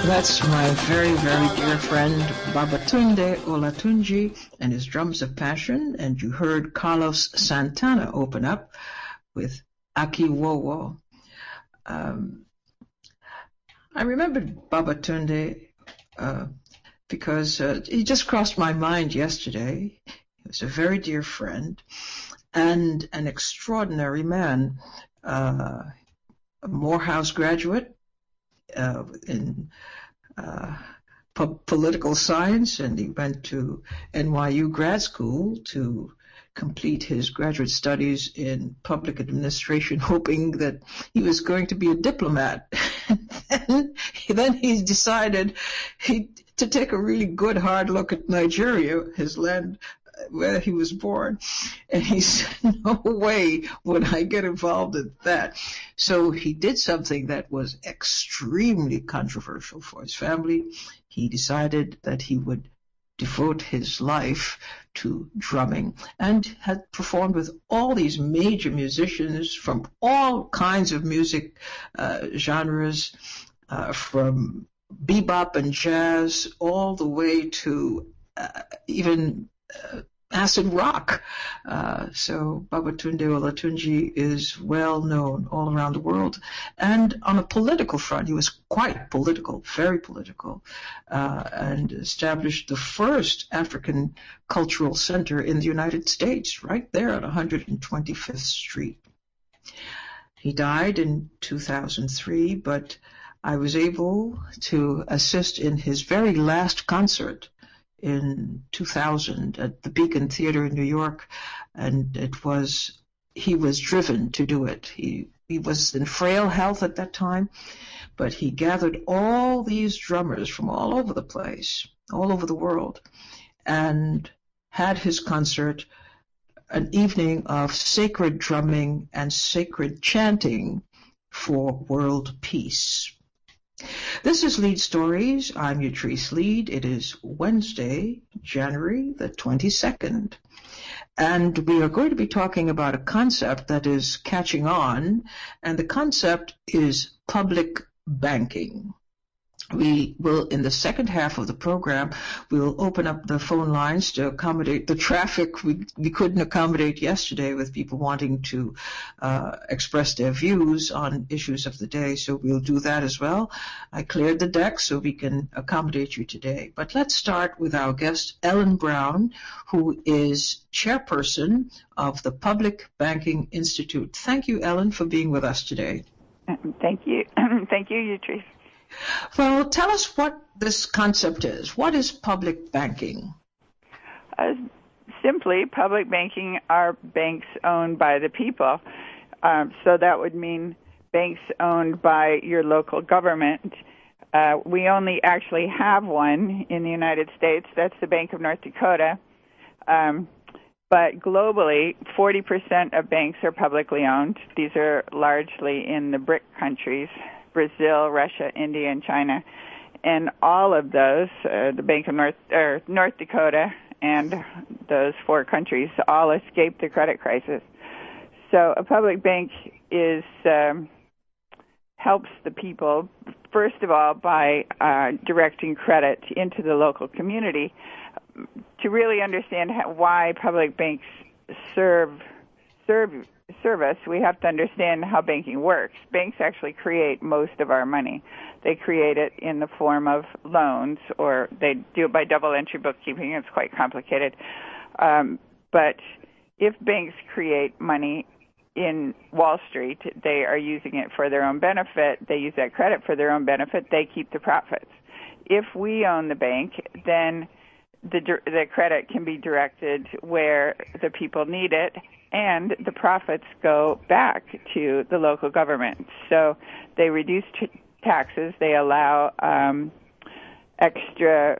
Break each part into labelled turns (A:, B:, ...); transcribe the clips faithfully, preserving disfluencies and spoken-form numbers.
A: That's my very, very dear friend Babatunde Olatunji and his Drums of Passion, and you heard Carlos Santana open up with Aki Wowo. Um, I remembered Babatunde uh, because uh, he just crossed my mind yesterday. He was a very dear friend and an extraordinary man, uh, a Morehouse graduate uh, in uh, po- political science, and he went to N Y U grad school to complete his graduate studies in public administration, hoping that he was going to be a diplomat. And then he decided he, to take a really good hard look at Nigeria, his land where he was born, and he said, no way would I get involved in that. So he did something that was extremely controversial for his family. He decided that he would devote his life to drumming, and had performed with all these major musicians from all kinds of music uh, genres, uh, from bebop and jazz all the way to uh, even uh, acid rock. Uh, so Babatunde Olatunji is well known all around the world. And on a political front, he was quite political, very political, uh, and established the first African cultural center in the United States, right there on one hundred twenty-fifth Street. He died in two thousand three, but I was able to assist in his very last concert in two thousand at the Beacon Theater in New York, and it was, he was driven to do it. He, he was in frail health at that time, but he gathered all these drummers from all over the place, all over the world, and had his concert, an evening of sacred drumming and sacred chanting for world peace. This is Lead Stories. I'm Utrice Lead. It is Wednesday, January the twenty-second. And we are going to be talking about a concept that is catching on, and the concept is public banking. We will, in the second half of the program, we'll open up the phone lines to accommodate the traffic we, we couldn't accommodate yesterday with people wanting to uh, express their views on issues of the day. So we'll do that as well. I cleared the deck so we can accommodate you today. But let's start with our guest, Ellen Brown, who is chairperson of the Public Banking Institute. Thank you, Ellen, for being with us today.
B: Thank you. Thank you, Utrice.
A: Well, tell us what this concept is. What is public banking?
B: Uh, simply, public banking are banks owned by the people. Um, so that would mean banks owned by your local government. Uh, we only actually have one in the United States. That's the Bank of North Dakota. Um, but globally, forty percent of banks are publicly owned. These are largely in the BRIC countries: Brazil, Russia, India, and China. And all of those, uh, the Bank of North, or North Dakota and those four countries, all escaped the credit crisis. So a public bank is um, helps the people, first of all, by uh, directing credit into the local community. To really understand how, why public banks serve serve service, we have to understand how banking works. Banks actually create most of our money. They create it in the form of loans, or they do it by double entry bookkeeping. It's quite complicated. Um, but if banks create money in Wall Street, they are using it for their own benefit. They use that credit for their own benefit. They keep the profits. If we own the bank, then the, the credit can be directed where the people need it, and the profits go back to the local government. So they reduce t- taxes. They allow um, extra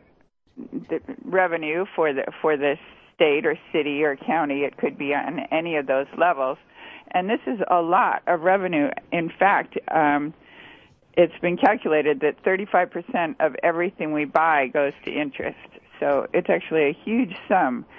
B: revenue for the for the state or city or county. It could be on any of those levels. And this is a lot of revenue. In fact, um, it's been calculated that thirty-five percent of everything we buy goes to interest. So it's actually a huge sum.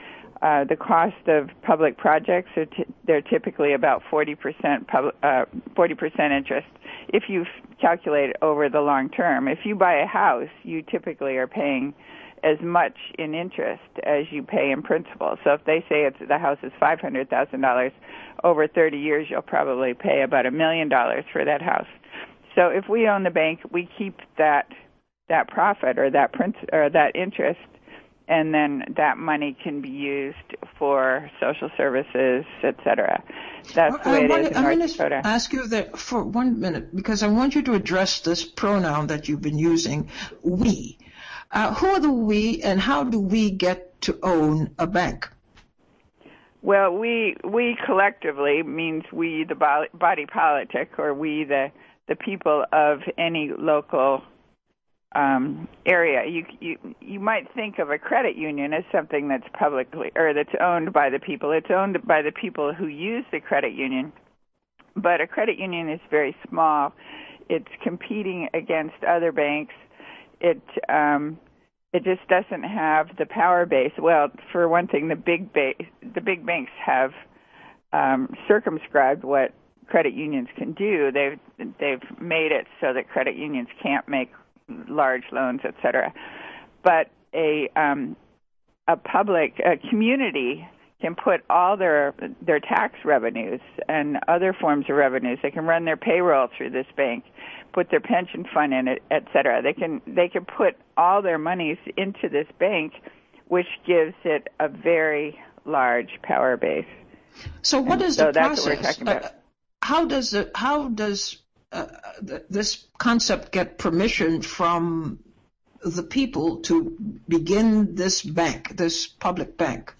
B: Uh, the cost of public projects are t- they're typically about forty percent pub- uh, forty percent interest. If you calculate it over the long term, if you buy a house, you typically are paying as much in interest as you pay in principal. So if they say it's the house is five hundred thousand dollars, over thirty years you'll probably pay about a million dollars for that house. So if we own the bank, we keep that that profit or that princ- or that interest, and then that money can be used for social services, et cetera. That's the way it is in
A: I'm
B: North
A: going
B: Dakota.
A: to ask you that for one minute, because I want you to address this pronoun that you've been using, we. Uh, who are the we, and how do we get to own a bank?
B: Well, we we collectively means we, the body politic, or we, the the people of any local um, area. You, you you might think of a credit union as something that's publicly or that's owned by the people. It's owned by the people who use the credit union, but a credit union is very small. It's competing against other banks. It um, it just doesn't have the power base. Well, for one thing, the big ba- the big banks have um, circumscribed what credit unions can do. They've they've made it so that credit unions can't make large loans, et cetera. But a um, a public a community can put all their their tax revenues and other forms of revenues. They can run their payroll through this bank, put their pension fund in it, et cetera. They can they can put all their monies into this bank, which gives it a very large power base.
A: So what
B: and
A: is
B: so
A: the
B: that's
A: process?
B: What we're talking about.
A: Uh, how does it, how does uh, th- this concept get permission from the people to begin this bank, this public bank?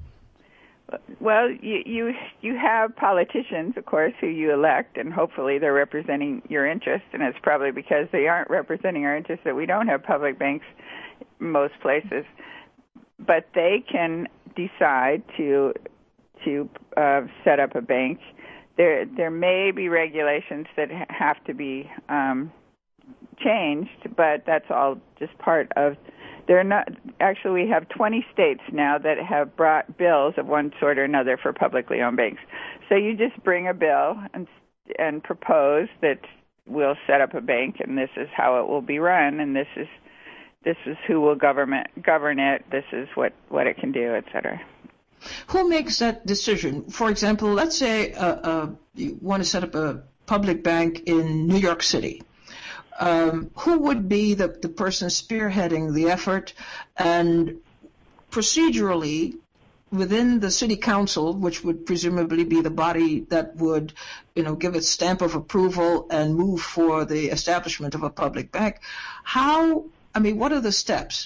B: Well, you, you you have politicians, of course, who you elect, and hopefully they're representing your interests, and it's probably because they aren't representing our interests that we don't have public banks in most places. But they can decide to to uh, set up a bank. There there may be regulations that have to be um, changed, but that's all just part of. They're not actually. We have twenty states now that have brought bills of one sort or another for publicly owned banks. So you just bring a bill and and propose that we'll set up a bank, and this is how it will be run, and this is this is who will government govern it. This is what, what it can do, et cetera.
A: Who makes that decision? For example, let's say uh, uh, you want to set up a public bank in New York City. Um, who would be the, the person spearheading the effort? And procedurally, within the city council, which would presumably be the body that would, you know, give its stamp of approval and move for the establishment of a public bank, how, I mean, what are the steps?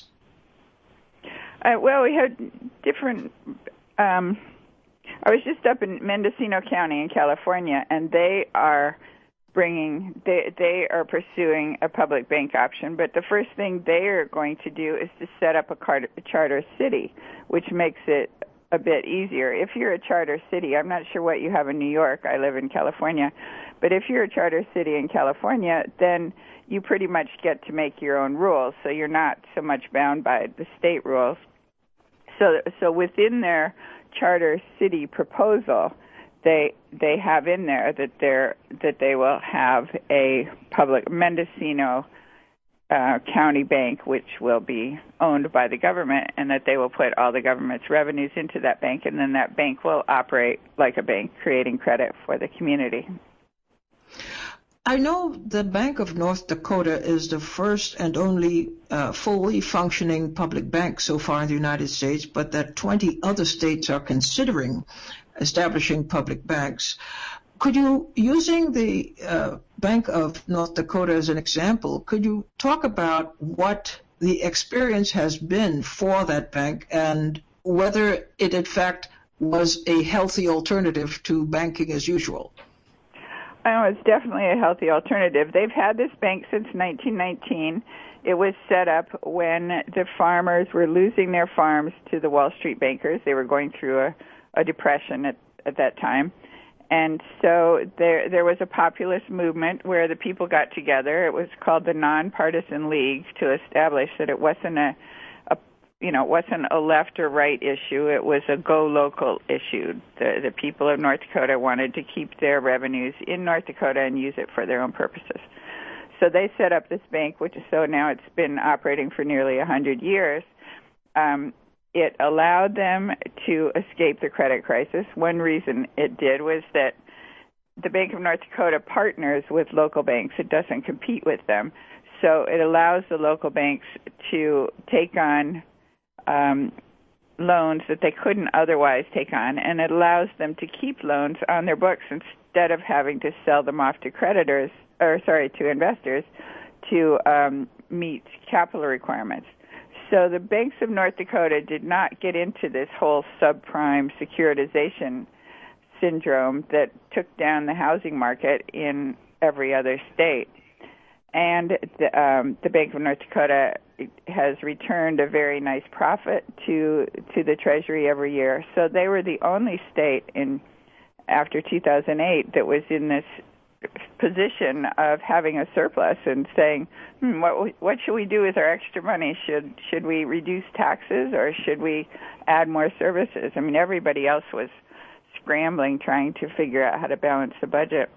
B: Uh, well, we have different, um, I was just up in Mendocino County in California, and they are bringing, they they are pursuing a public bank option, but the first thing they are going to do is to set up a, car- a charter city, which makes it a bit easier. If you're a charter city, I'm not sure what you have in New York, I live in California, but if you're a charter city in California, then you pretty much get to make your own rules, so you're not so much bound by the state rules. So so within their charter city proposal, They they have in there that they're that they will have a public Mendocino uh, County Bank, which will be owned by the government, and that they will put all the government's revenues into that bank, and then that bank will operate like a bank, creating credit for the community.
A: I know the Bank of North Dakota is the first and only uh, fully functioning public bank so far in the United States, but that twenty other states are considering establishing public banks. Could you, using the uh, Bank of North Dakota as an example, could you talk about what the experience has been for that bank and whether it in fact was a healthy alternative to banking as usual?
B: I know it's definitely a healthy alternative. They've had this bank since nineteen nineteen. It was set up when the farmers were losing their farms to the Wall Street bankers. They were going through a a depression at, at that time. And so there there was a populist movement where the people got together. It was called the Nonpartisan League to establish that it wasn't a, a you know, it wasn't a left or right issue. It was a go local issue. The, the people of North Dakota wanted to keep their revenues in North Dakota and use it for their own purposes. So they set up this bank, which is so now it's been operating for nearly one hundred years. Um, it allowed them to escape the credit crisis. One reason it did was that the Bank of North Dakota partners with local banks. It doesn't compete with them. So it allows the local banks to take on um, loans that they couldn't otherwise take on, and it allows them to keep loans on their books instead of having to sell them off to creditors, or sorry, to investors to um, meet capital requirements. So the banks of North Dakota did not get into this whole subprime securitization syndrome that took down the housing market in every other state. And the, um, the Bank of North Dakota has returned a very nice profit to to the Treasury every year. So they were the only state in after two thousand eight that was in this position of having a surplus and saying, hmm, what what should we do with our extra money? Should should we reduce taxes or should we add more services? I mean, everybody else was scrambling, trying to figure out how to balance the budget.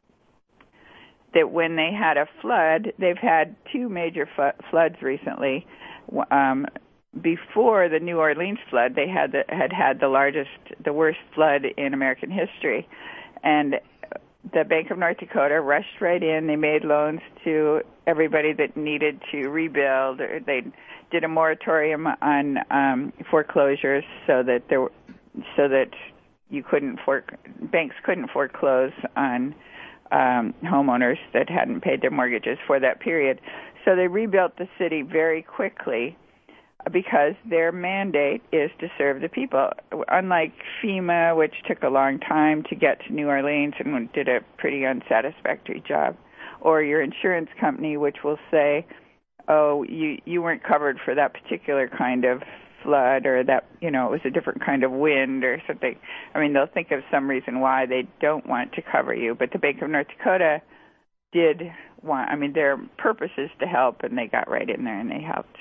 B: That when they had a flood, they've had two major fl- floods recently. Um, before the New Orleans flood, they had the, had had the largest, the worst flood in American history, and the Bank of North Dakota rushed right in. They made loans to everybody that needed to rebuild. They did a moratorium on um, foreclosures so that there, were, so that you couldn't for, banks couldn't foreclose on um, homeowners that hadn't paid their mortgages for that period. So they rebuilt the city very quickly because their mandate is to serve the people. Unlike FEMA, which took a long time to get to New Orleans and did a pretty unsatisfactory job, or your insurance company, which will say, oh, you, you weren't covered for that particular kind of flood, or that, you know, it was a different kind of wind or something. I mean, they'll think of some reason why they don't want to cover you. But the Bank of North Dakota did want, I mean, their purpose is to help, and they got right in there and they helped.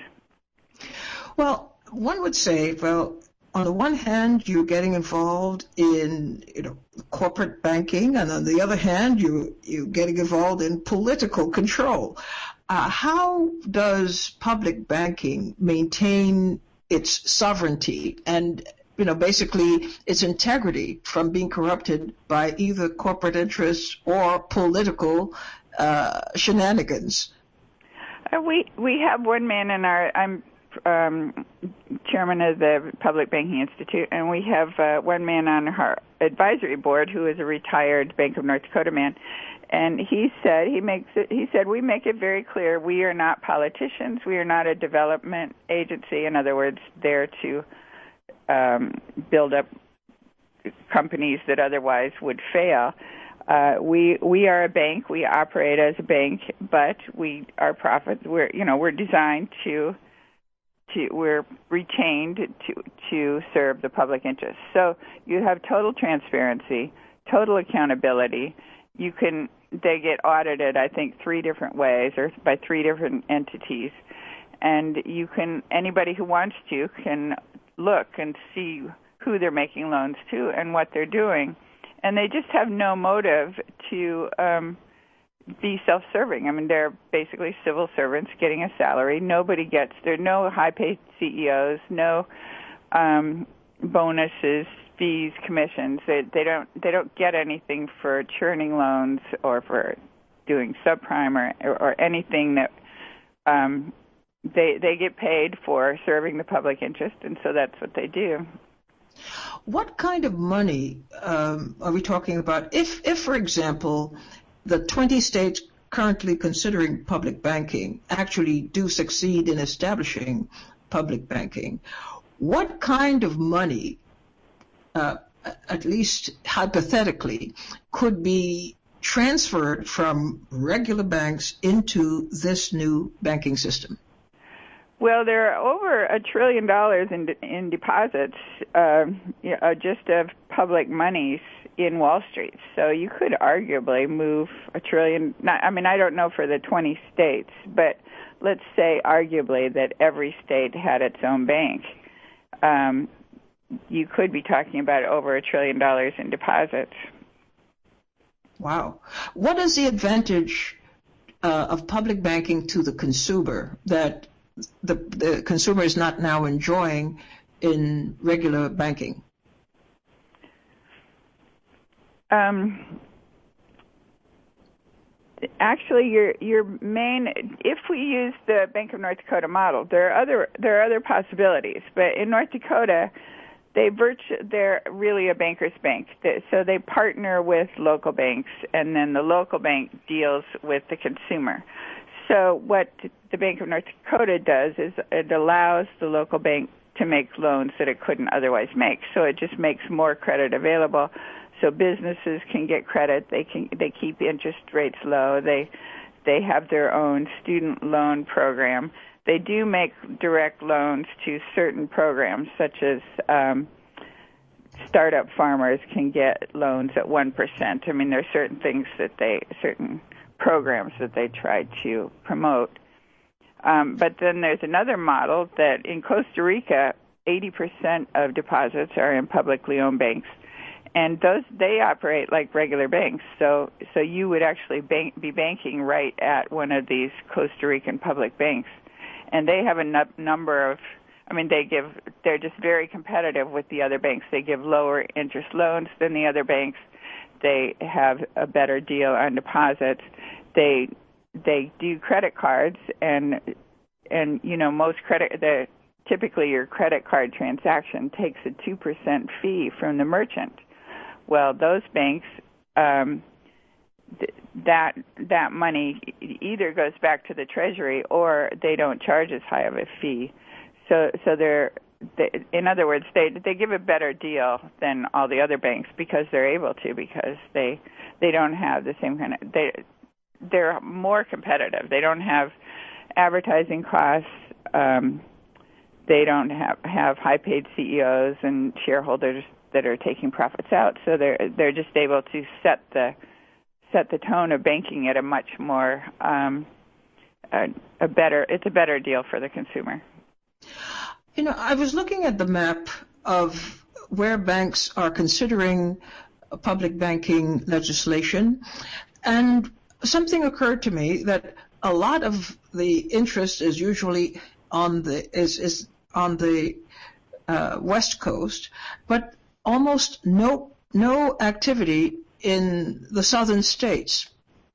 A: Well, one would say, well, on the one hand, you're getting involved in, you know, corporate banking, and on the other hand, you, you're getting involved in political control. Uh, how does public banking maintain its sovereignty and, you know, basically its integrity from being corrupted by either corporate interests or political uh, shenanigans?
B: Uh, we we have one man in our. I'm um, chairman of the Public Banking Institute, and we have uh, one man on our advisory board who is a retired Bank of North Dakota man. And he said he makes it. He said we make it very clear we are not politicians. We are not a development agency. In other words, there to um, build up companies that otherwise would fail. Uh, we we are a bank. We operate as a bank, but we our profits. We're you know we're designed to to we're retained to to serve the public interest. So you have total transparency, total accountability. You can. They get audited, I think, three different ways or by three different entities. And you can, anybody who wants to can look and see who they're making loans to and what they're doing. And they just have no motive to um, be self-serving. I mean, they're basically civil servants getting a salary. Nobody gets, there are no high-paid C E Os, no um, bonuses, fees, commissions. They, they don't they don't get anything for churning loans or for doing subprime or, or anything that um, they they get paid for serving the public interest, and so that's what they do.
A: What kind of money um, are we talking about? If, if, for example, the twenty states currently considering public banking actually do succeed in establishing public banking, what kind of money Uh, at least hypothetically, could be transferred from regular banks into this new banking system?
B: Well, there are over a trillion dollars in in deposits, uh, you know, just of public monies in Wall Street. So you could arguably move a trillion. Not, I mean, I don't know for the twenty states, but let's say, arguably, that every state had its own bank, um, you could be talking about over a trillion dollars in deposits.
A: Wow. What is the advantage uh, of public banking to the consumer that the, the consumer is not now enjoying in regular banking?
B: Um, actually, your your main, if we use the Bank of North Dakota model, there are other there are other possibilities. But in North Dakota, they virtu- they're really a banker's bank. So they partner with local banks, and then the local bank deals with the consumer. So what the Bank of North Dakota does is it allows the local bank to make loans that it couldn't otherwise make. So it just makes more credit available. So businesses can get credit. They can they keep interest rates low. They they have their own student loan program. They do make direct loans to certain programs, such as um, startup farmers can get loans at one percent. I mean, there are certain things that they, certain programs that they try to promote. Um, but then there's another model that in Costa Rica, eighty percent of deposits are in publicly owned banks. And those, they operate like regular banks. So, so you would actually bank, be banking right at one of these Costa Rican public banks. And they have a n- number of, I mean, they give, they're just very competitive with the other banks. They give lower interest loans than the other banks. They have a better deal on deposits. They, they do credit cards, and, and, you know, most credit, the, typically your credit card transaction takes a two percent fee from the merchant. Well, those banks, um, th- that that money either goes back to the Treasury or they don't charge as high of a fee. So, so they're, they, in other words, they they give a better deal than all the other banks because they're able to, because they they don't have the same kind of they they're more competitive. They don't have advertising costs. Um, they don't have have high paid C E Os and shareholders that are taking profits out, so they're they're just able to set the set the tone of banking at a much more um, a, a better it's a better deal for the consumer.
A: You know, I was looking at the map of where banks are considering public banking legislation, and something occurred to me that a lot of the interest is usually on the is is on the uh, West Coast, but almost no no activity in the southern states.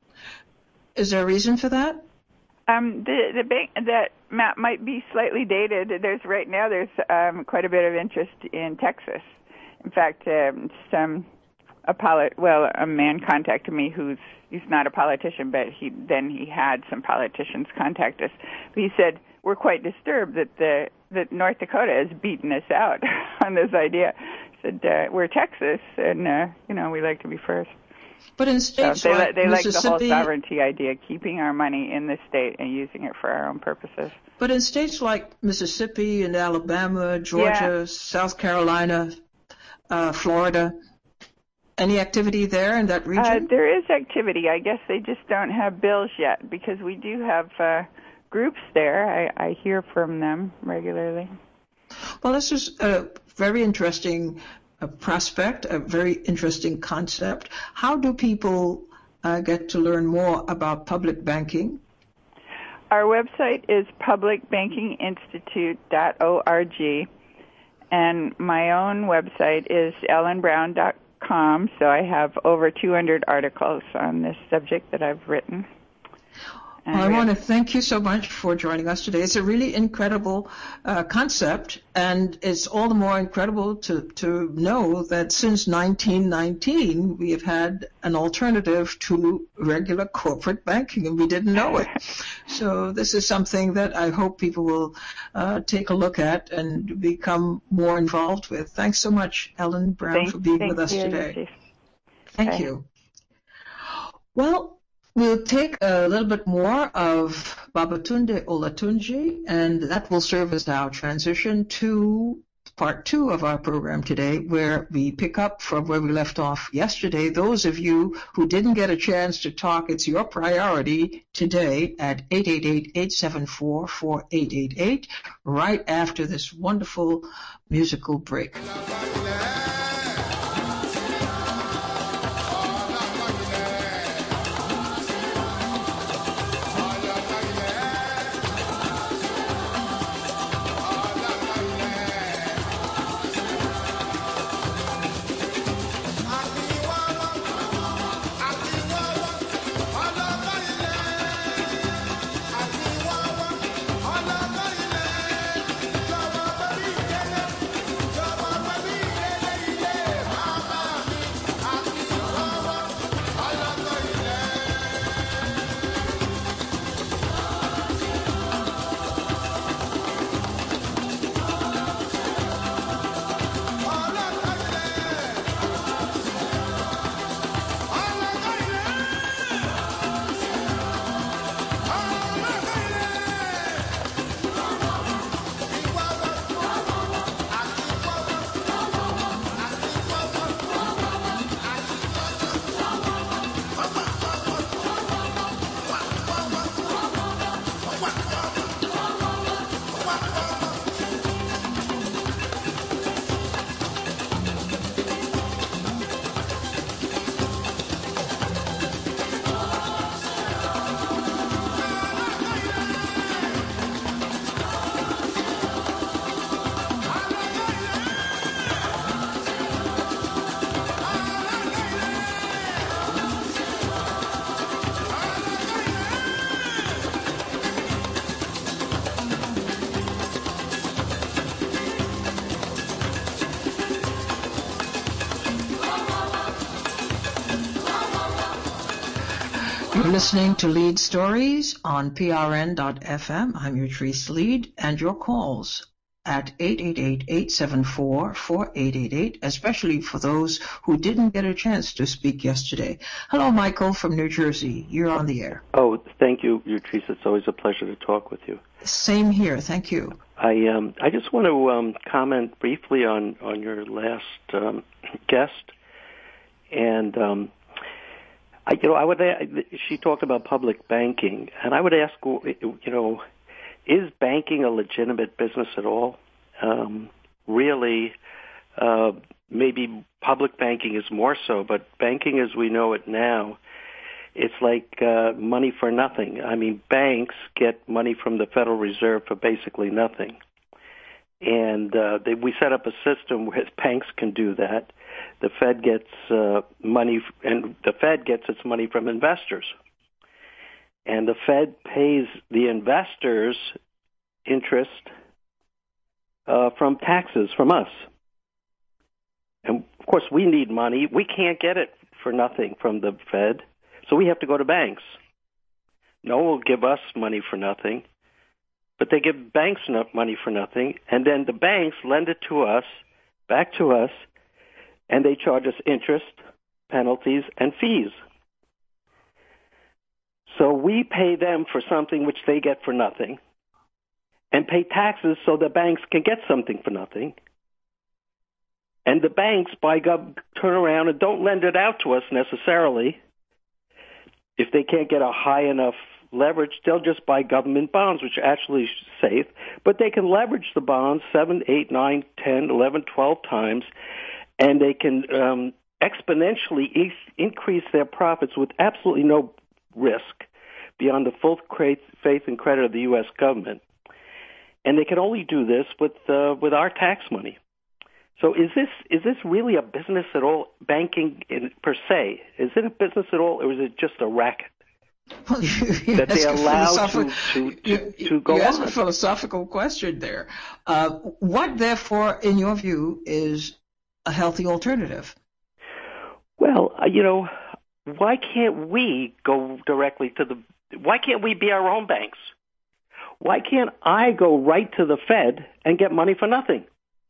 A: Is there a reason for that?
B: Um, the the bank that map might be slightly dated. There's right now there's um, quite a bit of interest in Texas. In fact, um, some a polit- well a man contacted me who's he's not a politician, but he then he had some politicians contact us. But he said we're quite disturbed that the that North Dakota has beaten us out on this idea. Said uh, we're Texas, and uh, you know we like to be first.
A: But in states
B: so they,
A: like
B: they like
A: Mississippi,
B: the whole sovereignty idea, keeping our money in the state and using it for our own purposes.
A: But in states like Mississippi and Alabama, Georgia,
B: yeah.
A: South Carolina, uh, Florida, any activity there in that region?
B: Uh, there is activity. I guess they just don't have bills yet, because we do have uh, groups there. I, I hear from them regularly.
A: Well, this is a very interesting uh, prospect, a very interesting concept. How do people uh, get to learn more about public banking?
B: Our website is public banking institute dot org, and my own website is ellen brown dot com, so I have over two hundred articles on this subject that I've written.
A: Well, I want to thank you so much for joining us today. It's a really incredible uh, concept, and it's all the more incredible to, to know that since nineteen nineteen, we have had an alternative to regular corporate banking, and we didn't know it. So this is something that I hope people will uh, take a look at and become more involved with. Thanks so much, Ellen Brown,
B: thank,
A: for being
B: thank
A: with us
B: you,
A: today.
B: Steve.
A: Thank
B: Bye.
A: you. Well, we'll take a little bit more of Babatunde Olatunji, and that will serve as our transition to part two of our program today, where we pick up from where we left off yesterday. Those of you who didn't get a chance to talk, it's your priority today at eight eight eight, eight seven four, four eight eight eight, right after this wonderful musical break. You're listening to Lead Stories on P R N dot F M. I'm your Trace Lead, and your calls at eight eight eight, eight seven four, four eight eight eight, especially for those who didn't get a chance to speak yesterday. Hello, Michael from New Jersey. You're on the air.
C: Oh, thank you, Trace. It's always a pleasure to talk with you.
A: Same here. Thank you.
C: I um I just want to um, comment briefly on, on your last um, guest, and um, I, you know, I would. She talked about public banking, and I would ask, you know, is banking a legitimate business at all? Um, really, uh, maybe public banking is more so, but banking as we know it now, it's like uh, money for nothing. I mean, banks get money from the Federal Reserve for basically nothing, and uh, they, we set up a system where banks can do that. The Fed gets uh, money, and the Fed gets its money from investors. And the Fed pays the investors interest uh, from taxes from us. And, of course, we need money. We can't get it for nothing from the Fed, so we have to go to banks. No one will give us money for nothing, but they give banks money for nothing, and then the banks lend it to us, back to us, and they charge us interest, penalties, and fees. So we pay them for something which they get for nothing, and pay taxes so the banks can get something for nothing. And the banks, by God, turn around and don't lend it out to us necessarily. If they can't get a high enough leverage, they'll just buy government bonds, which are actually safe, but they can leverage the bonds seven, eight, nine, ten, eleven, twelve times, and they can um, exponentially e- increase their profits with absolutely no risk beyond the full faith and credit of the U S government. And they can only do this with uh, with our tax money. So is this is this really a business at all, banking in, per se? Is it a business at all, or is it just a racket?
A: Well, you,
C: that they allow to, to, to,
A: you,
C: to go
A: you
C: on.
A: asked a philosophical question there. Uh, what, therefore, in your view, is a healthy alternative?
C: Well, uh, you know, why can't we go directly to the, why can't we be our own banks? Why can't I go right to the Fed and get money for nothing?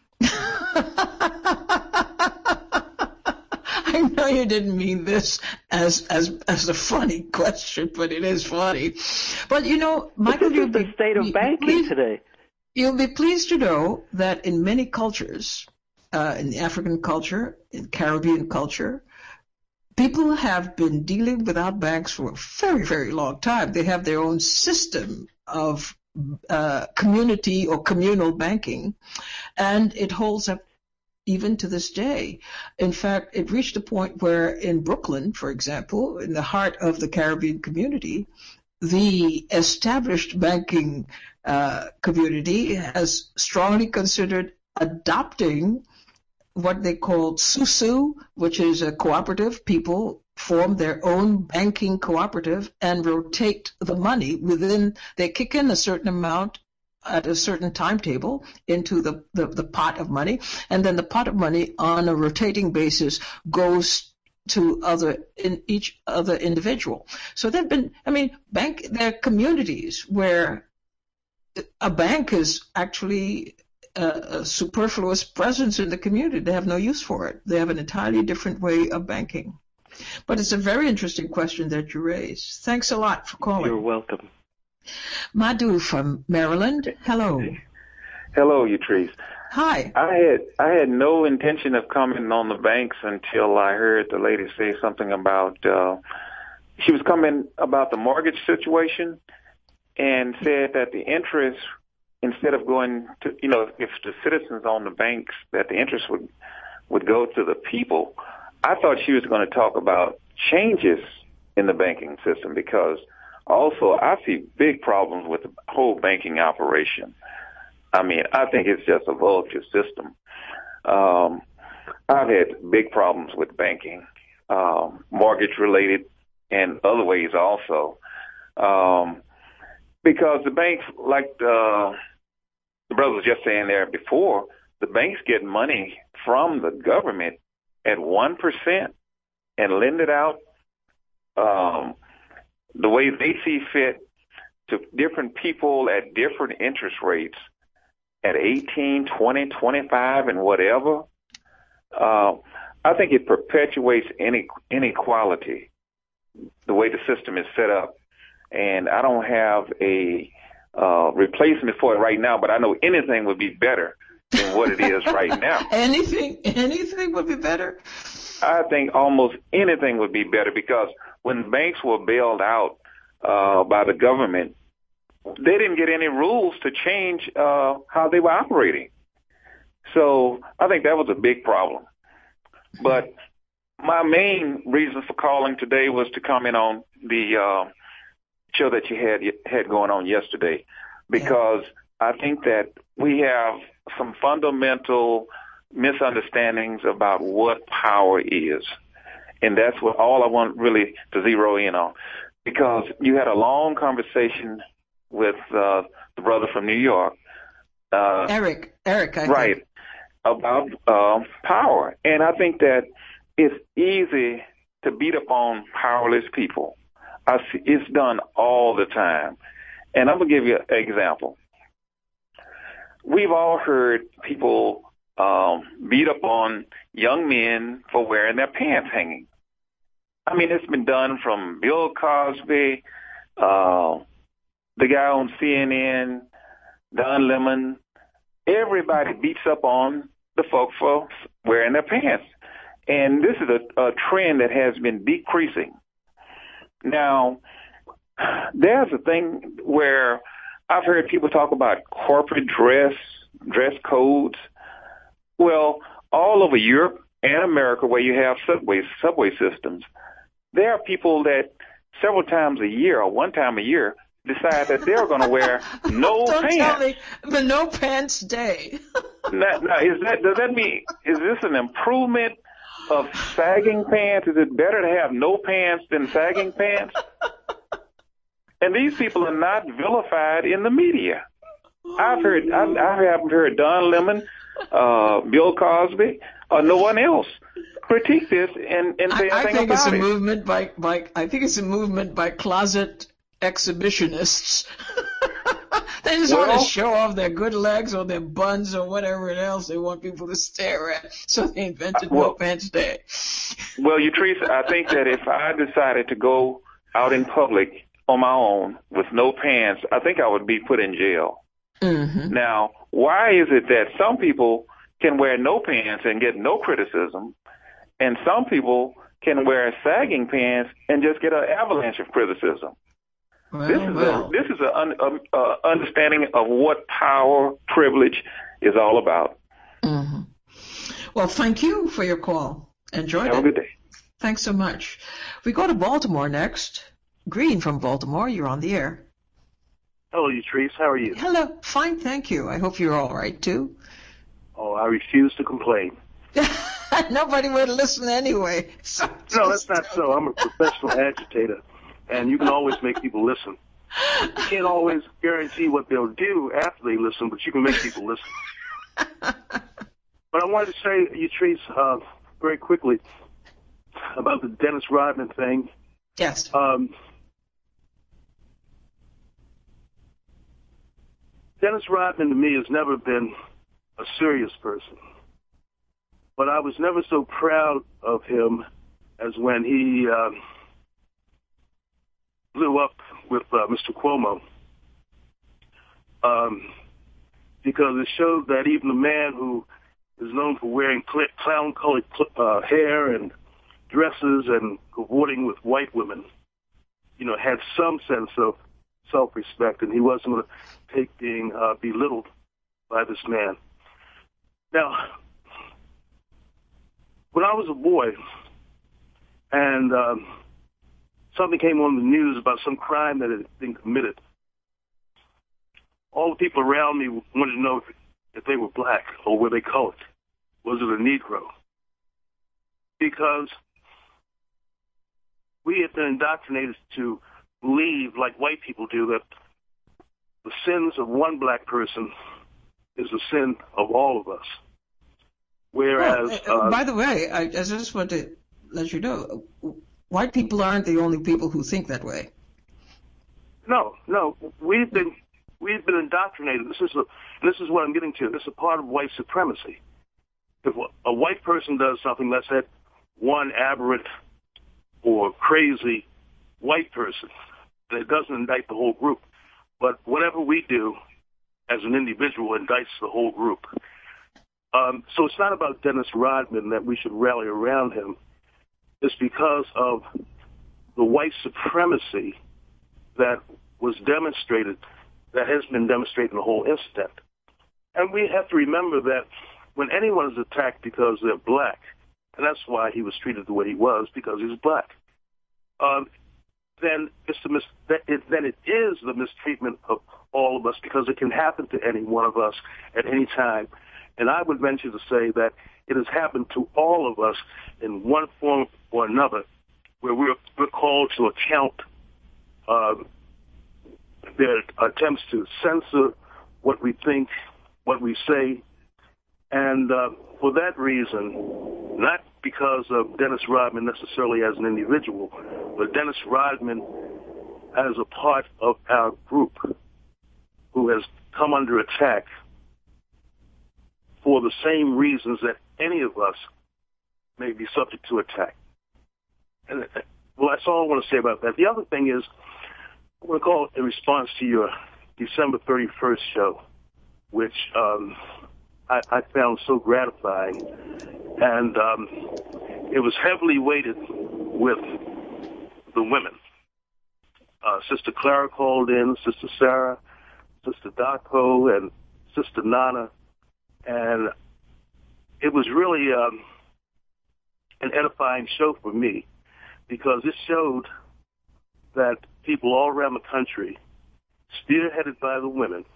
A: I know you didn't mean this as as as a funny question, but it is funny. But you know, Michael,
C: this is the
A: be,
C: state of
A: be,
C: banking
A: believe,
C: today.
A: You'll be pleased to know that in many cultures, uh, in African culture, in Caribbean culture, people have been dealing without banks for a very, very long time. They have their own system of uh, community or communal banking, and it holds up even to this day. In fact, it reached a point where in Brooklyn, for example, in the heart of the Caribbean community, the established banking uh, community has strongly considered adopting what they call SUSU, which is a cooperative. People form their own banking cooperative and rotate the money within, they kick in a certain amount at a certain timetable into the, the, the pot of money, and then the pot of money on a rotating basis goes to other in each other individual. So there've been, I mean, bank there are communities where a bank is actually a, a superfluous presence in the community. They have no use for it. They have an entirely different way of banking. But it's a very interesting question that you raised. Thanks a lot for calling.
C: You're welcome.
A: Madhu from Maryland. Hello.
D: Hello, Utrice.
A: Hi.
D: I had I had no intention of commenting on the banks until I heard the lady say something about uh, she was coming about the mortgage situation and said that the interest, instead of going to, you know, if the citizens own the banks, that the interest would would go to the people. I thought she was going to talk about changes in the banking system, because also I see big problems with the whole banking operation. I mean, I think it's just a vulture system. Um, I've had big problems with banking, um, mortgage related and other ways also. Um, because the banks, like the, the brother was just saying there before, the banks get money from the government at one percent and lend it out um, the way they see fit to different people at different interest rates at eighteen, twenty, twenty-five, and whatever. Uh, I think it perpetuates ine- inequality, the way the system is set up. And I don't have a uh, replacement for it right now, but I know anything would be better than what it is right now.
A: Anything, anything would be better?
D: I think almost anything would be better, because when banks were bailed out uh, by the government, they didn't get any rules to change uh, how they were operating. So I think that was a big problem. But my main reason for calling today was to comment on the uh, show that you had had going on yesterday, because I think that we have some fundamental misunderstandings about what power is. And that's what all I want really to zero in on, because you had a long conversation with uh, the brother from New York. Uh,
A: Eric, Eric, I
D: right,
A: think.
D: about uh, power. And I think that it's easy to beat up on powerless people. I see it's done all the time. And I'm going to give you an example. We've all heard people um, beat up on young men for wearing their pants hanging. I mean, it's been done from Bill Cosby, uh, the guy on C N N, Don Lemon. Everybody beats up on the folks for wearing their pants. And this is a, a trend that has been decreasing. Now, there's a thing where I've heard people talk about corporate dress, dress codes. Well, all over Europe and America, where you have subway, subway systems, there are people that several times a year or one time a year decide that they're going to wear no
A: Don't
D: pants.
A: tell me the no pants day.
D: now, now, is that, does that mean, is this an improvement of sagging pants? Is it better to have no pants than sagging pants? And these people are not vilified in the media. I've heard, I, I haven't heard Don Lemon, uh, Bill Cosby, or no one else critique this and, and say
A: I,
D: anything
A: I think
D: about
A: it's a
D: it.
A: movement by, by, I think it's a movement by closet exhibitionists. They just
D: Well,
A: want to show off their good legs or their buns or whatever else they want people to stare at. So they invented
D: well,
A: No Pants Day.
D: Well, Utrice, I think that if I decided to go out in public on my own with no pants, I think I would be put in jail.
A: Mm-hmm.
D: Now, why is it that some people can wear no pants and get no criticism, and some people can wear sagging pants and just get an avalanche of criticism?
A: Well,
D: this is
A: well.
D: a this is a, un, a, a understanding of what power, privilege is all about.
A: Mm-hmm. Well, thank you for your call. Enjoyed
D: Have
A: it.
D: a good day.
A: Thanks so much. We go to Baltimore next. Green from Baltimore, you're on the air.
E: Hello, Yatrice. How are you?
A: Hello. Fine, thank you. I hope you're all right, too.
E: Oh, I refuse to complain.
A: Nobody would listen anyway. So
E: no, that's not so. I'm a professional agitator, and you can always make people listen. You can't always guarantee what they'll do after they listen, but you can make people listen. But I wanted to say, Yatrice, uh, very quickly about the Dennis Rodman thing.
A: Yes.
E: Um, Dennis Rodman to me has never been a serious person. But I was never so proud of him as when he uh, blew up with uh, Mister Cuomo. Um, because it showed that even a man who is known for wearing cl- clown-colored uh, hair and dresses and cavorting with white women, you know, had some sense of self-respect, and he wasn't going to take being uh, belittled by this man. Now, when I was a boy, and um, something came on the news about some crime that had been committed, all the people around me wanted to know if, if they were black or were they colored. Was it a Negro? Because we have been indoctrinated to believe, like white people do, that the sins of one black person is the sin of all of us. Whereas,
A: well, uh,
E: uh,
A: by the way, I, I just want to let you know, white people aren't the only people who think that way.
E: No, no, we've been we've been indoctrinated. This is a, this is what I'm getting to. This is a part of white supremacy. If a white person does something, let's say one aberrant or crazy white person, and it doesn't indict the whole group. But whatever we do as an individual indicts the whole group. Um, so it's not about Dennis Rodman that we should rally around him. It's because of the white supremacy that was demonstrated, that has been demonstrated in the whole incident. And we have to remember that when anyone is attacked because they're black, and that's why he was treated the way he was, because he was black, um, then it's the mis- that it, then it is the mistreatment of all of us, because it can happen to any one of us at any time. And I would venture to say that it has happened to all of us in one form or another, where we're, we're called to account uh, their attempts to censor what we think, what we say. And uh, for that reason, not because of Dennis Rodman necessarily as an individual, but Dennis Rodman as a part of our group who has come under attack for the same reasons that any of us may be subject to attack. And, well, that's all I want to say about that. The other thing is, I want to call in response to your December thirty-first show, which um, I, I found so gratifying. And um, it was heavily weighted with the women. Uh, Sister Clara called in, Sister Sarah, Sister Daco, and Sister Nana. And it was really um, an edifying show for me, because it showed that people all around the country, spearheaded by the women,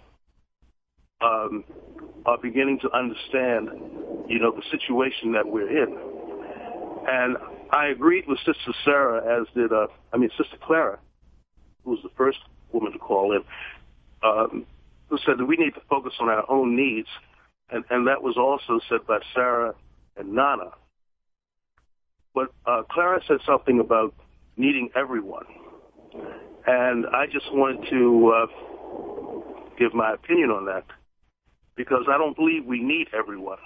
E: um, are beginning to understand, you know, the situation that we're in. And I agreed with Sister Sarah, as did, uh, I mean, Sister Clara, who was the first woman to call in, um, who said that we need to focus on our own needs. And, and that was also said by Sarah and Nana. But uh, Clara said something about needing everyone. And I just wanted to uh, give my opinion on that, because I don't believe we need everyone.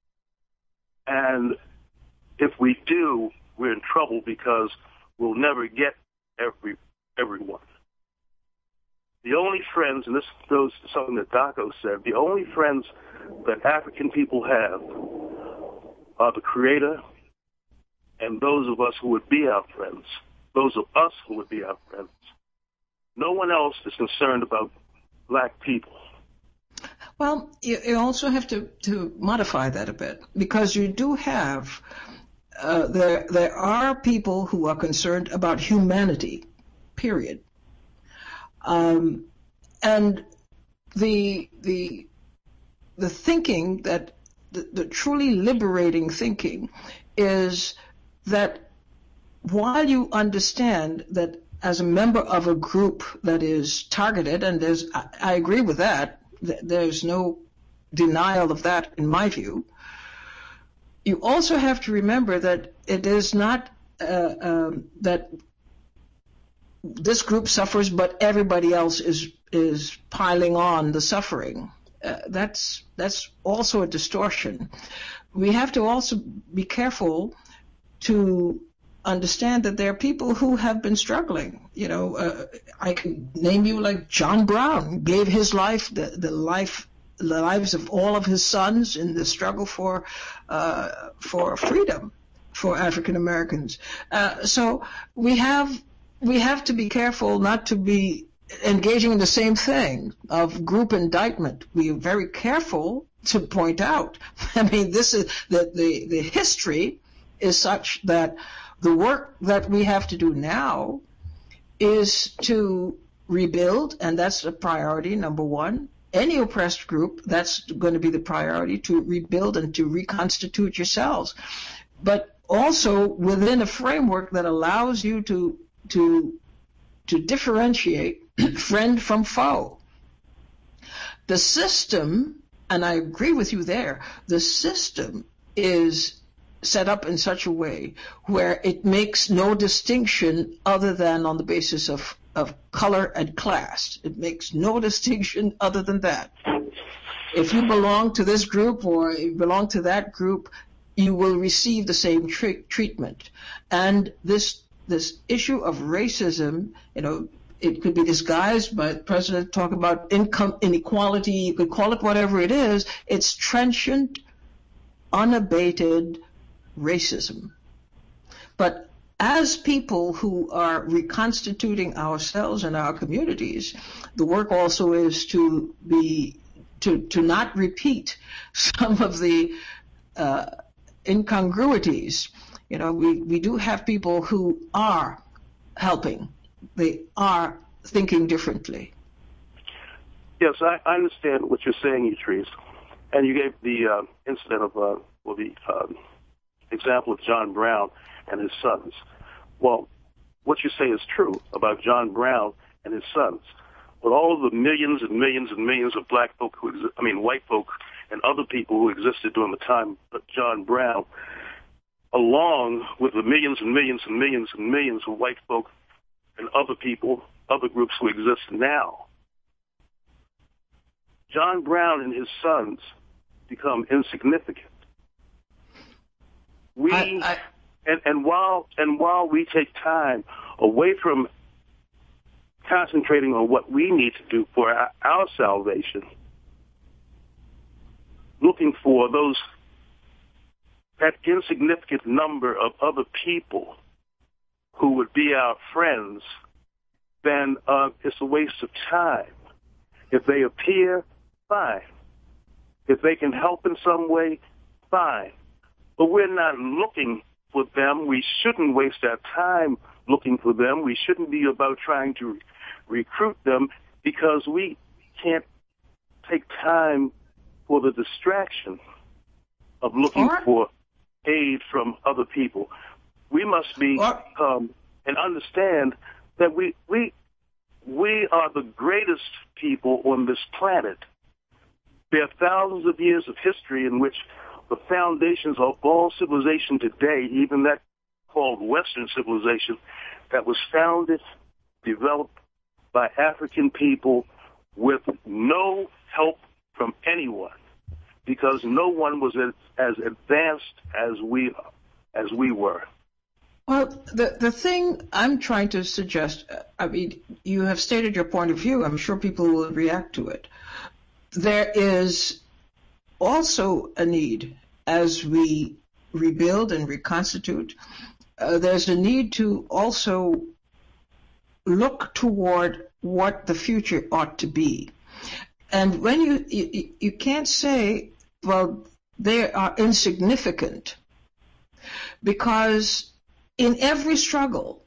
E: And if we do, we're in trouble, because we'll never get every everyone. the only friends, and this goes to something that Daco said, the only friends that African people have are the Creator and those of us who would be our friends, those of us who would be our friends. No one else is concerned about black people.
A: Well, you, you also have to, to modify that a bit, because you do have, uh, there, there are people who are concerned about humanity, period. Um, and the, the, the thinking that, the, the truly liberating thinking is that while you understand that as a member of a group that is targeted, and there's, I, I agree with that, th- there's no denial of that in my view, you also have to remember that it is not uh, um, that this group suffers, but everybody else is is piling on the suffering. Uh, that's that's also a distortion. We have to also be careful to understand that there are people who have been struggling. You know, uh, I can name you like John Brown gave his life, the, the life, the lives of all of his sons in the struggle for uh, for freedom for African Americans. Uh, so we have. We have to be careful not to be engaging in the same thing of group indictment. We are very careful to point out. I mean, this is the, the, the history is such that the work that we have to do now is to rebuild, and that's a priority, number one. Any oppressed group, that's going to be the priority, to rebuild and to reconstitute yourselves. But also within a framework that allows you to to to differentiate friend from foe. The system, and I agree with you there, the system is set up in such a way where it makes no distinction other than on the basis of, of color and class. It makes no distinction other than that. If you belong to this group or you belong to that group, you will receive the same tre- treatment. And this This issue of racism, you know, it could be disguised by the president talking about income inequality. You could call it whatever it is. It's trenchant, unabated racism. But as people who are reconstituting ourselves and our communities, the work also is to be to to not repeat some of the uh, incongruities. You know, we, we do have people who are helping. They are thinking differently.
E: Yes, I, I understand what you're saying, Utrice. And you gave the uh, incident of, uh, well, the um, example of John Brown and his sons. Well, what you say is true about John Brown and his sons. With all of the millions and millions and millions of black folk, who exi- I mean, white folk and other people who existed during the time of John Brown, along with the millions and millions and millions and millions of white folk and other people, other groups who exist now, John Brown and his sons become insignificant. We
A: I, I,
E: and, and while and while we take time away from concentrating on what we need to do for our, our salvation, looking for those that insignificant number of other people who would be our friends, then uh, it's a waste of time. If they appear, fine. If they can help in some way, fine. But we're not looking for them. We shouldn't waste our time looking for them. We shouldn't be about trying to recruit them, because we can't take time for the distraction of looking
A: or,
E: for aid from other people. We must be
A: or,
E: um, and understand that we we we are the greatest people on this planet. There are thousands of years of history in which the foundations of all civilization today, even that called Western civilization, that was founded, developed by African people with no help from anyone, because no one was as, as advanced as we as we were.
A: Well, the, the thing I'm trying to suggest, I mean, you have stated your point of view. I'm sure people will react to it. There is also a need as we rebuild and reconstitute. Uh, there's a need to also look toward what the future ought to be. And when you, you, you can't say, well, they are insignificant, because in every struggle,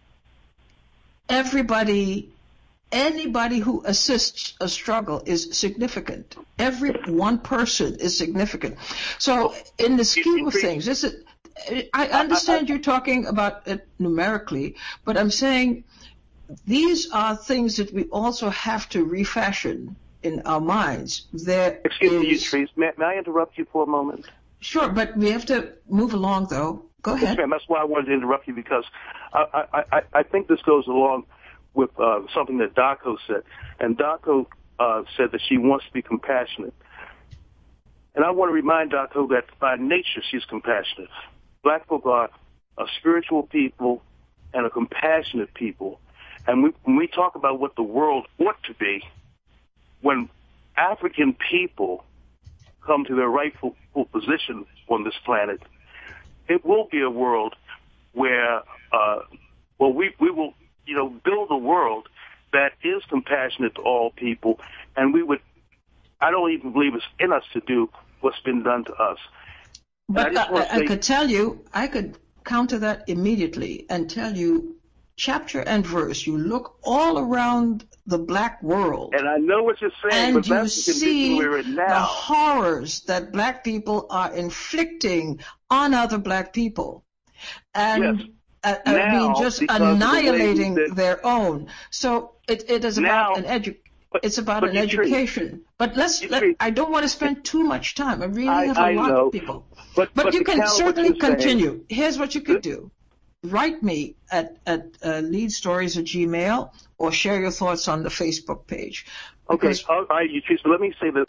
A: everybody, anybody who assists a struggle is significant. Every one person is significant. So in the scheme of things, this is, I understand you're talking about it numerically, but I'm saying these are things that we also have to refashion in our minds. There
E: Excuse
A: is,
E: me, you, Trees. May, may I interrupt you for a moment?
A: Sure, but we have to move along, though. Go ahead.
E: Yes, ma'am. That's why I wanted to interrupt you, because I, I, I, I think this goes along with uh, something that Darko said. And Darko uh, said that she wants to be compassionate. And I want to remind Darko that by nature she's compassionate. Black folk are a spiritual people and a compassionate people. And we, when we talk about what the world ought to be, when African people come to their rightful position on this planet, it will be a world where, uh, well, we, we will, you know, build a world that is compassionate to all people, and we would, I don't even believe it's in us to do what's been done to us.
A: But I, I, I could tell you, I could counter that immediately and tell you chapter and verse. You look all around the black world.
E: And I know what you're saying,
A: and
E: but
A: you
E: that's the
A: see
E: condition we're in now.
A: The horrors that black people are inflicting on other black people. And
E: yes.
A: uh, I
E: now,
A: mean, just annihilating the their own. So it, it is about
E: now,
A: an edu-
E: but,
A: It's about
E: but
A: an education. Treat, but let's. Let, I don't want to spend too much time. I really
E: I,
A: have a
E: I
A: lot
E: know.
A: of people.
E: But,
A: but,
E: but
A: you can certainly continue.
E: Saying,
A: Here's what you could do. Write me at, at uh, leadstories at Gmail, or share your thoughts on the Facebook page.
E: Okay, all right, you choose. Let me say this.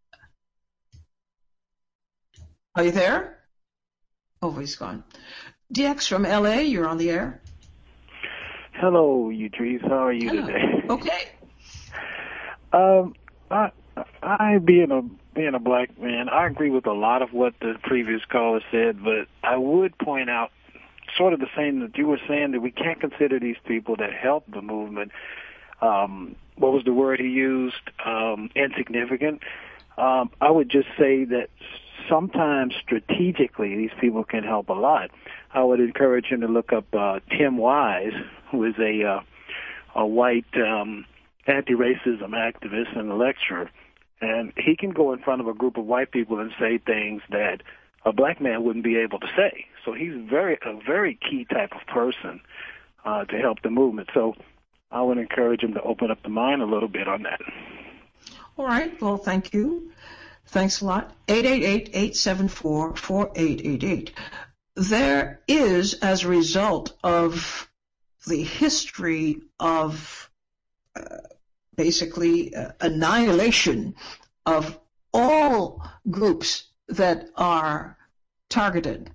A: Are you there? Oh, he's gone. D X from L A, you're on the air.
F: Hello, Utrice. How are you
A: Hello.
F: today?
A: Okay.
F: um, I, I being a being a black man, I agree with a lot of what the previous caller said, but I would point out sort of the same that you were saying, that we can't consider these people that helped the movement, um, what was the word he used, um, insignificant. Um, I would just say that sometimes strategically these people can help a lot. I would encourage him to look up uh, Tim Wise, who is a, uh, a white um, anti-racism activist and a lecturer, and he can go in front of a group of white people and say things that a black man wouldn't be able to say. So he's very a very key type of person uh, to help the movement. So I would encourage him to open up the mind a little bit on that.
A: All right. Well, thank you. Thanks a lot. eight eight eight, eight seven four, four eight eight eight. There is, as a result of the history of uh, basically uh, annihilation of all groups that are targeted,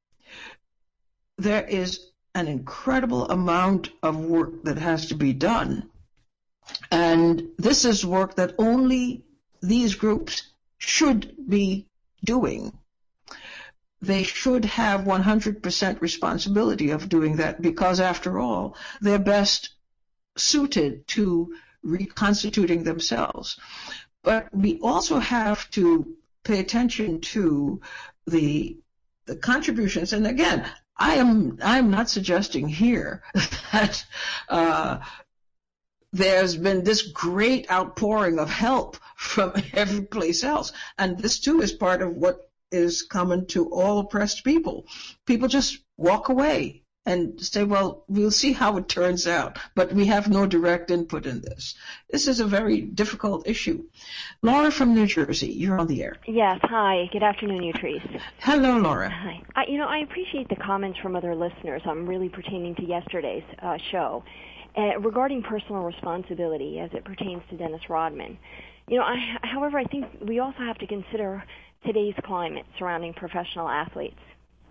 A: there is an incredible amount of work that has to be done. And this is work that only these groups should be doing. They should have one hundred percent responsibility of doing that, because, after all, they're best suited to reconstituting themselves. But we also have to pay attention to the the contributions. And again, I am I'm not suggesting here that uh, there's been this great outpouring of help from every place else, and this too is part of what is common to all oppressed people. People just walk away and say, well, we'll see how it turns out, but we have no direct input in this. This is a very difficult issue. Laura from New Jersey, you're on the air.
G: Yes, hi. Good afternoon, Utrice.
A: Hello, Laura.
G: Hi. I, you know, I appreciate the comments from other listeners. I'm really pertaining to yesterday's uh, show uh, regarding personal responsibility as it pertains to Dennis Rodman. You know, I, however, I think we also have to consider today's climate surrounding professional athletes.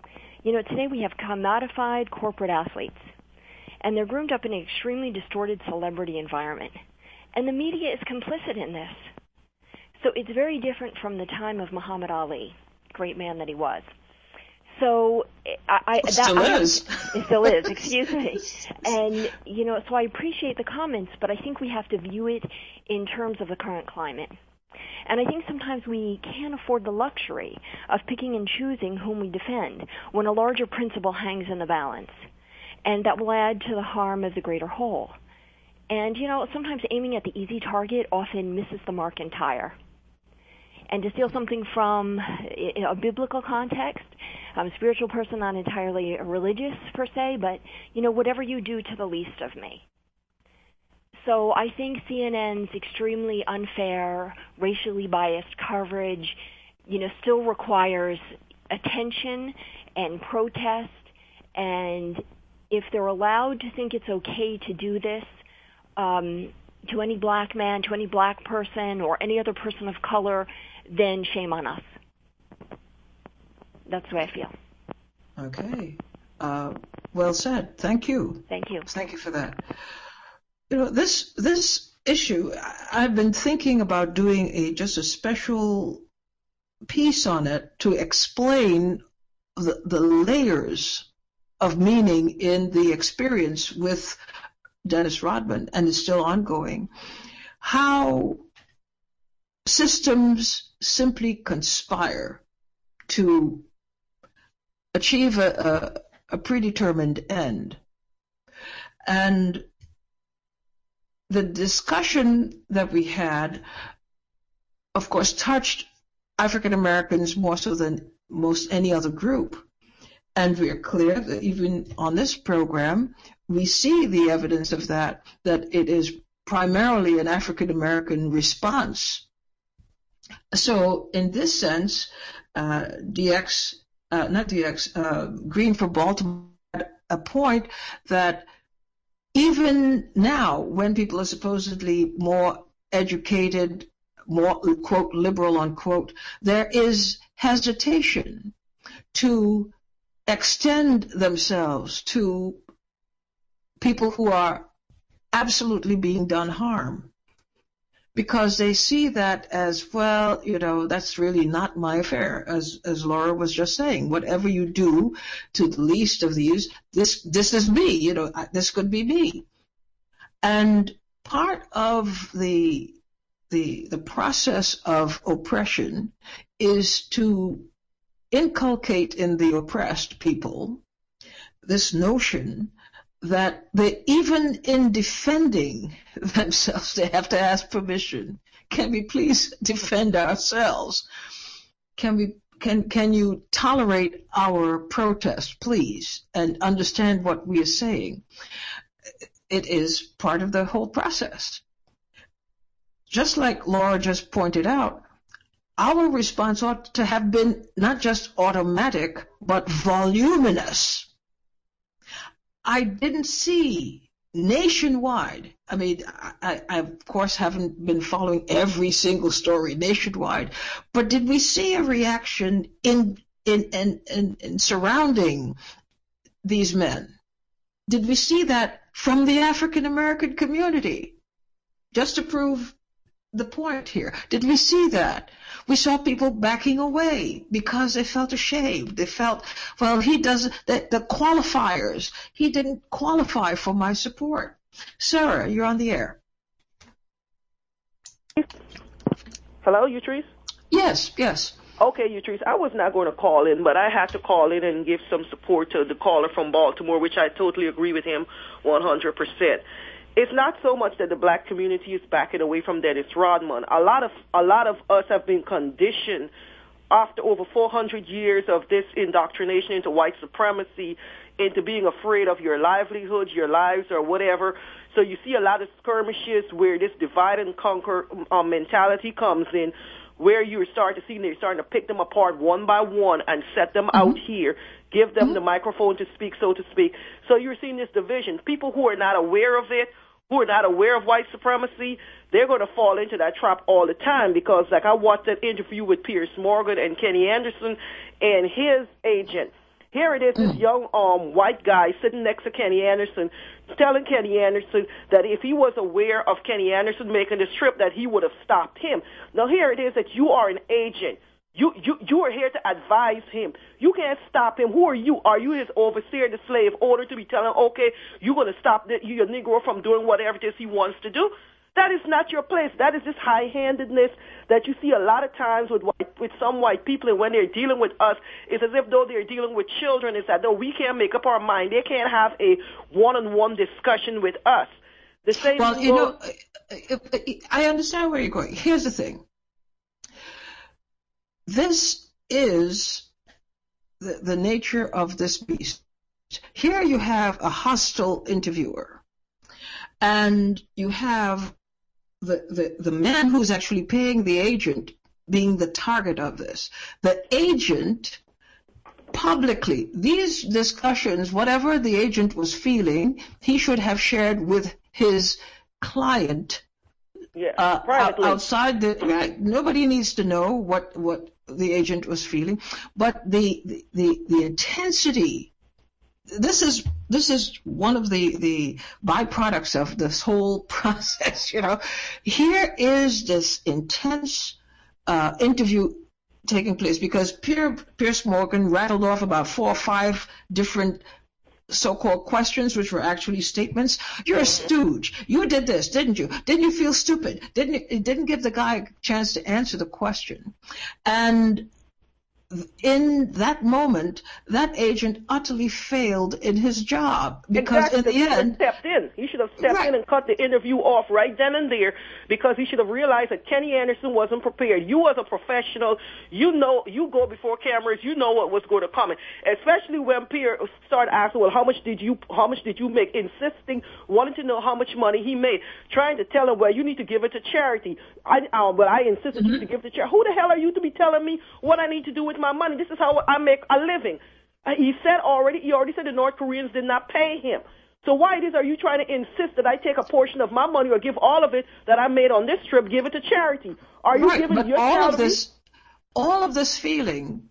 G: You know, today we have commodified corporate athletes, and they're groomed up in an extremely distorted celebrity environment. And the media is complicit in this. So it's very different from the time of Muhammad Ali, great man that he was. So I, I that
A: still
G: I,
A: is.
G: It still is, excuse me. And, you know, so I appreciate the comments, but I think we have to view it in terms of the current climate. And I think sometimes we can't afford the luxury of picking and choosing whom we defend when a larger principle hangs in the balance. And that will add to the harm of the greater whole. And, you know, sometimes aiming at the easy target often misses the mark entire. And to steal something from a biblical context, I'm a spiritual person, not entirely religious per se, but, you know, whatever you do to the least of me. So I think C N N's extremely unfair, racially biased coverage, you know, still requires attention and protest. And if they're allowed to think it's okay to do this um, to any black man, to any black person, or any other person of color, then shame on us. That's the way I feel.
A: Okay. Uh, well said. Thank you.
G: Thank you.
A: Thank you for that. You know, this this issue, I've been thinking about doing a just a special piece on it to explain the, the layers of meaning in the experience with Dennis Rodman, and it's still ongoing. How systems simply conspire to achieve a, a, a predetermined end. And the discussion that we had, of course, touched African Americans more so than most any other group. And we are clear that even on this program, we see the evidence of that, that it is primarily an African American response. So in this sense, uh, D X, uh, not D X, uh, Green for Baltimore had a point that even now, when people are supposedly more educated, more, quote, liberal, unquote, there is hesitation to extend themselves to people who are absolutely being done harm, because they see that as, well, you know, that's really not my affair, as as Laura was just saying. Whatever you do to the least of these, this this is me, you know, this could be me. And part of the the the process of oppression is to inculcate in the oppressed people this notion that they, even in defending themselves, they have to ask permission. Can we please defend ourselves? Can we, can, can you tolerate our protest, please, and understand what we are saying? It is part of the whole process. Just like Laura just pointed out, our response ought to have been not just automatic, but voluminous. I didn't see nationwide. I mean, I, I of course haven't been following every single story nationwide, but did we see a reaction in in in, in, in surrounding these men? Did we see that from the African American community? Just to prove the point here, did we see that? We saw people backing away because they felt ashamed. They felt, well, he doesn't, the, the qualifiers, he didn't qualify for my support. Sarah, you're on the air.
H: Hello, Utrice?
A: Yes, yes.
H: Okay, Utrice, I was not going to call in, but I had to call in and give some support to the caller from Baltimore, which I totally agree with him one hundred percent. It's not so much that the black community is backing away from Dennis Rodman. A lot of a lot of us have been conditioned after over four hundred years of this indoctrination into white supremacy, into being afraid of your livelihoods, your lives, or whatever. So you see a lot of skirmishes where this divide and conquer um, mentality comes in, where you start to see they're starting to pick them apart one by one and set them mm-hmm. out here, give them mm-hmm. the microphone to speak, so to speak. So you're seeing this division. People who are not aware of it, who are not aware of white supremacy, they're going to fall into that trap all the time, because, like, I watched that interview with Piers Morgan and Kenny Anderson and his agent. Here it is, this young um, white guy sitting next to Kenny Anderson, telling Kenny Anderson that if he was aware of Kenny Anderson making this trip, that he would have stopped him. Now here it is that you are an agent. You, you, you are here to advise him. You can't stop him. Who are you? Are you his overseer, the slave owner, to be telling him, okay, you're going to stop the, your Negro from doing whatever it is he wants to do? That is not your place. That is this high-handedness that you see a lot of times with white, with some white people, and when they're dealing with us, it's as if though they're dealing with children. It's that though we can't make up our mind. They can't have a one-on-one discussion with us. The same.
A: Well, you know, I understand where you're going. Here's the thing. This is the, the nature of this beast. Here you have a hostile interviewer, and you have the, the, the man who's actually paying the agent being the target of this. The agent publicly, these discussions, whatever the agent was feeling, he should have shared with his client.
H: Yeah,
A: uh,
H: privately.
A: Outside the, right, nobody needs to know what, what the agent was feeling, but the, the, the intensity, this is, this is one of the, the byproducts of this whole process, you know. Here is this intense, uh, interview taking place because Pierre, Pierce Morgan rattled off about four or five different so-called questions, which were actually statements. You're a stooge. You did this, didn't you? Didn't you feel stupid? Didn't it, it didn't give the guy a chance to answer the question. And in that moment, that agent utterly failed in his job because
H: exactly.
A: in the
H: he
A: end,
H: should have stepped in. He should have stepped
A: right.
H: in and cut the interview off right then and there because he should have realized that Kenny Anderson wasn't prepared. You as a professional, you know, you go before cameras, you know what was going to come. Especially when Pierre started asking, well, how much did you, how much did you make? Insisting, wanting to know how much money he made, trying to tell him, well, you need to give it to charity. I, uh, well, I insisted mm-hmm. you to give it to charity. Who the hell are you to be telling me what I need to do with my money? This is how I make a living. Uh, he said already, he already said the North Koreans did not pay him. So why it is are you trying to insist that I take a portion of my money or give all of it that I made on this trip, give it to charity? Are you
A: right,
H: giving
A: but
H: your
A: all
H: charity?
A: of this, all of this feeling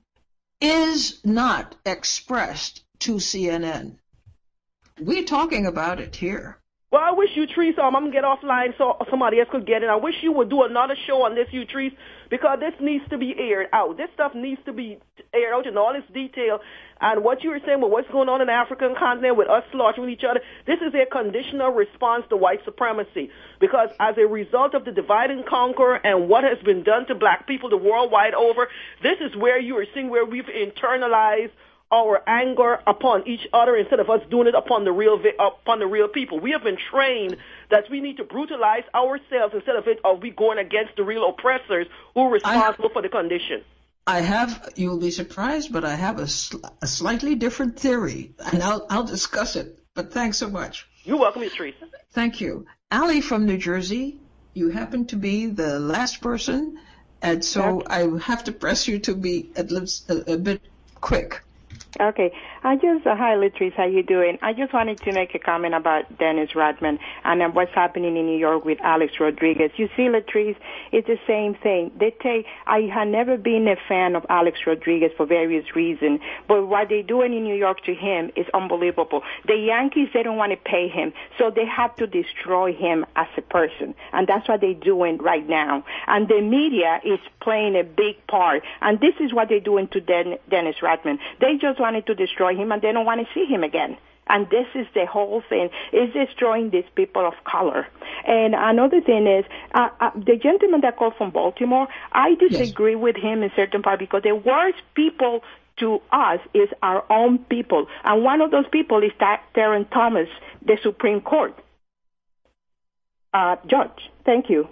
A: is not expressed to C N N. We're talking about it here.
H: Well, I wish you, Trees, um, I'm going to get offline so somebody else could get it. I wish you would do another show on this, you, Trees, because this needs to be aired out. This stuff needs to be aired out in all its detail. And what you were saying with what's going on in the African continent with us slaughtering each other, this is a conditional response to white supremacy. Because as a result of the divide and conquer and what has been done to black people the world wide over, this is where you are seeing where we've internalized our anger upon each other instead of us doing it upon the real upon the real people. We have been trained that we need to brutalize ourselves instead of it of we going against the real oppressors who are responsible I, for the condition.
A: I have, you'll be surprised, but I have a, sl- a slightly different theory, and I'll I'll discuss it. But thanks so much.
H: You're welcome, Miz Teresa.
A: Thank you. Ali from New Jersey, you happen to be the last person, and so I have to press you to be at least a, a bit quick.
I: Okay. I just, uh, hi, Latrice, how you doing? I just wanted to make a comment about Dennis Rodman and uh, what's happening in New York with Alex Rodriguez. You see, Latrice, it's the same thing. They take, I have never been a fan of Alex Rodriguez for various reasons, but what they're doing in New York to him is unbelievable. The Yankees, they don't want to pay him, so they have to destroy him as a person, and that's what they're doing right now. And the media is playing a big part, and this is what they're doing to Den- Dennis Rodman. They just wanted to destroy him, and they don't want to see him again. And this is the whole thing, is destroying these people of color. And another thing is, uh, uh, the gentleman that called from Baltimore, I disagree yes. with him in certain part because the worst people to us is our own people. And one of those people is Terrence Thomas, the Supreme Court uh, judge. Thank you.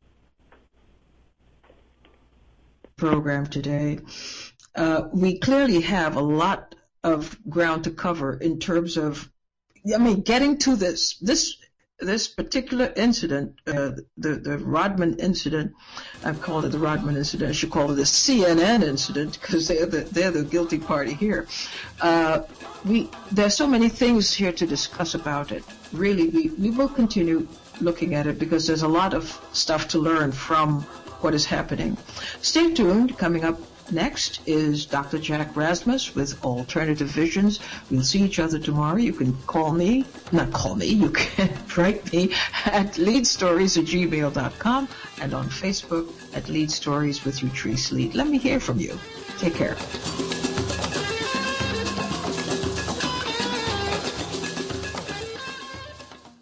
A: Program today. Uh, we clearly have a lot of ground to cover in terms of, I mean, getting to this, this, this particular incident, uh, the, the Rodman incident. I've called it the Rodman incident. I should call it the C N N incident because they're the, they're the guilty party here. Uh, we, there's so many things here to discuss about it. Really, we, we will continue looking at it because there's a lot of stuff to learn from what is happening. Stay tuned. Coming up next is Doctor Jack Rasmus with Alternative Visions. We'll see each other tomorrow. You can call me, not call me, you can write me at leadstories at gmail dot com and on Facebook at Lead Stories with Utrice Lead. Let me hear from you. Take care.